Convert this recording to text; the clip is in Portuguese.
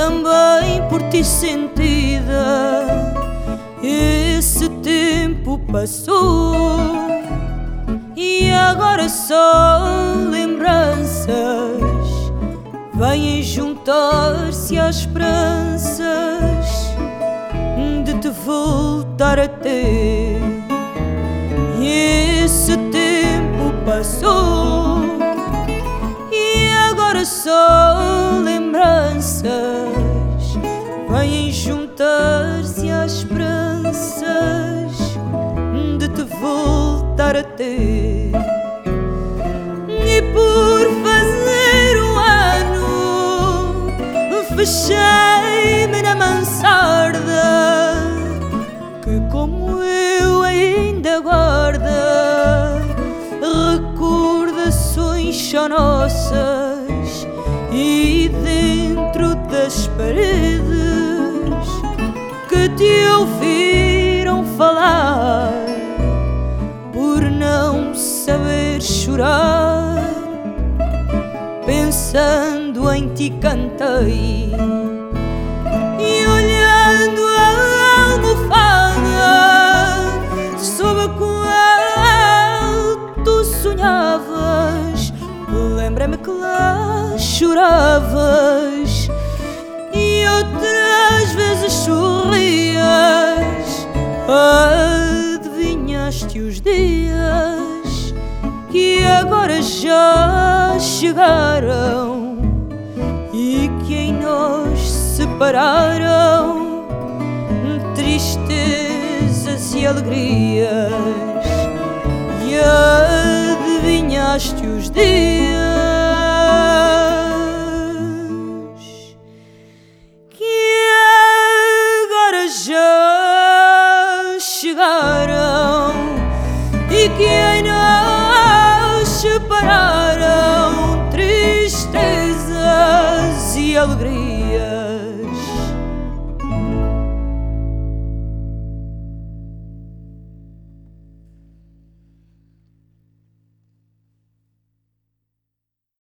também por ti sentida. Esse tempo passou e agora só lembranças vêm juntar-se às esperanças de te voltar a ter. E esse tempo passou e agora só lembranças vêm juntar-se às esperanças de te voltar a ter. E por fazer um ano fechei-me na mansarda que, como eu, ainda guarda recordações só nossas. E dentro das paredes que te ouviram falar, por não saber chorar, pensando em ti cantei. E olhando a almofada sob a qual tu sonhavas, lembra-me que lá choravas e outras vezes sorrias. Adivinhaste os dias que agora já chegaram e que em nós separaram tristezas e alegrias. E adivinhaste os dias que agora já chegaram e que em nós separaram tristezas e alegrias.